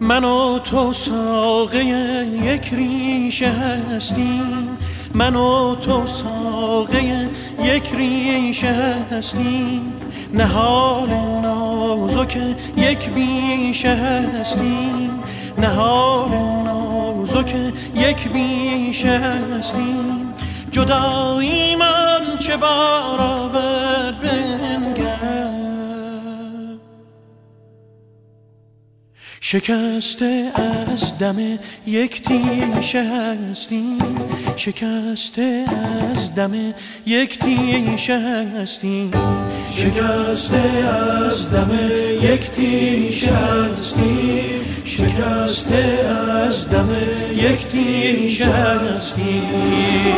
من و تو ساقه یک ریشه هستیم، من و تو ساقه یک ریشه هستیم، نهال نازک یک بیشه هستیم، نهال نازک یک بیشه هستیم. جدایی من چه بار آورد بنگر، شکسته از دم یک تیشه هستیم، شکسته از دم یک تیشه هستیم، شکسته از دم یک تیشه هستیم، شکسته از دم یک تیشه هستیم.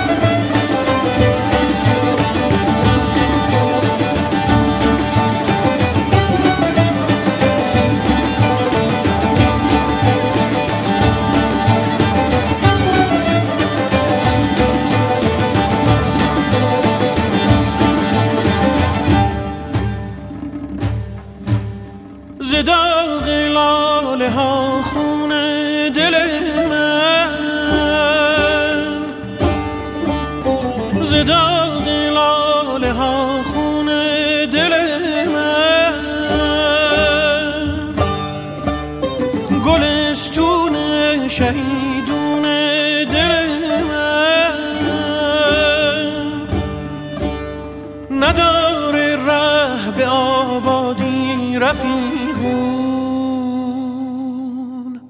ز داغ لاله ها خون دل من، ز داغ لاله ها خون دل من، گلستون شهیدون دل من، نداره ره به آبادی رفیقون.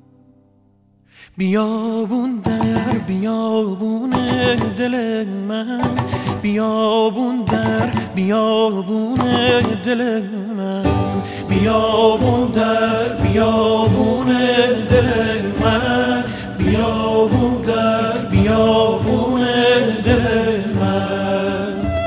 بیابون در بیابون دل من، بیابون در بیابون دل من، بیابون در بیابون دل من، بیابون در بیابون دل من.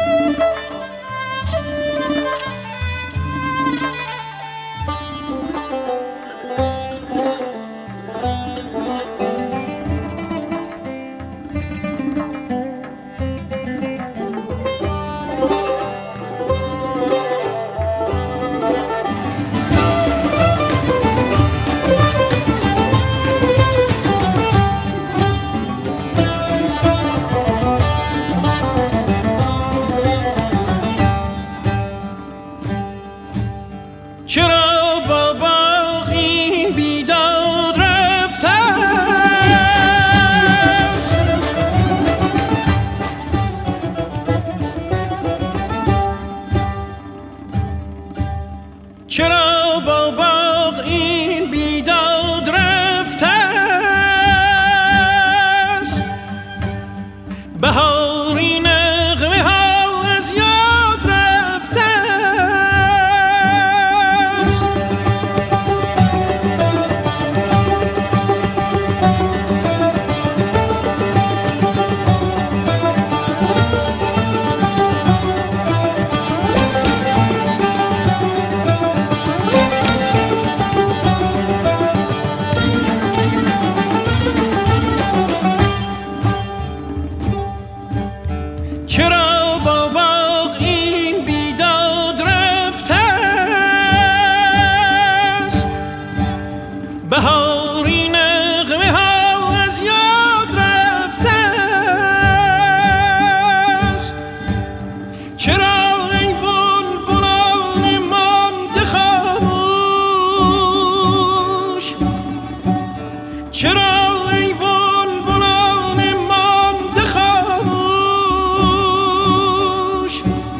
چرا با باغی بیداد رفته است، چرا با باغ این بیداد رفته است، بهاری نغمه ها از یاد رفته است. چرا با باغ این بیداد رفته است، بهاری نغمه ها از یاد رفته است. چرا ای بلبلان مانده خاموش، چرا ای بلبلان مانده خاموش،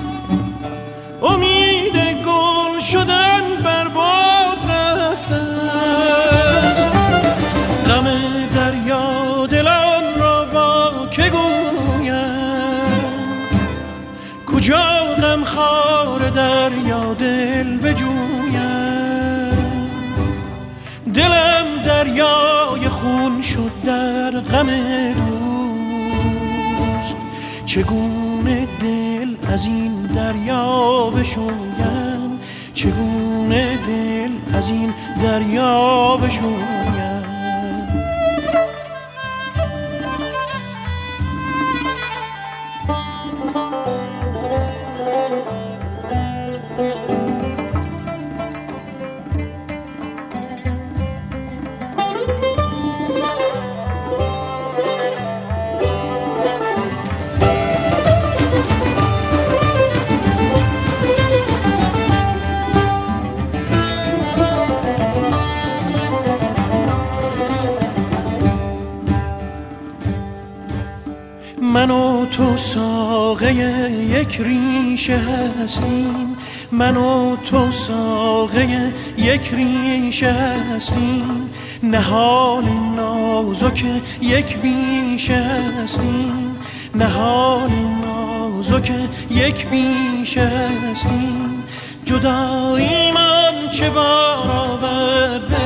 امید گل شدن بر باد رفته است. غم دریا دلان را با که گویم، کجا غم خار دریا دل بجویم. دلم دریای خون شد در غم دوست، چگونه دل از این دریا بشویم، چگونه دل از این دریا بشویم. ساقه یک ریشه هستیم، من و تو ساقه یک ریشه هستیم، نهال نازک یک بیشه هستیم، نهال نازک یک بیشه هستیم، جدایی من چه بار آورده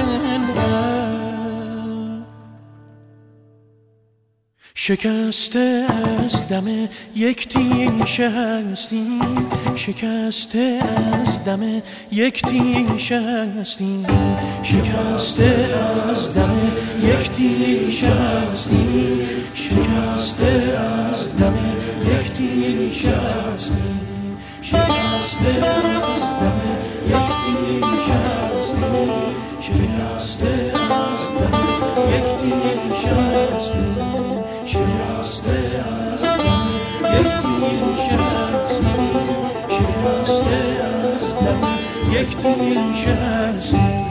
شکسته از دم یک تیشه هستیم، شکسته از دم یک تیشه هستیم، شکسته از دم یک تیشه هستیم، شکسته از دم یک تیشه هستیم، شکسته از دم یک تیشه هستیم، شکسته از دم یک تیشه هستیم، شکسته از دم یک تیشه هستیم، شکسته از دم یک تیشه هستیم.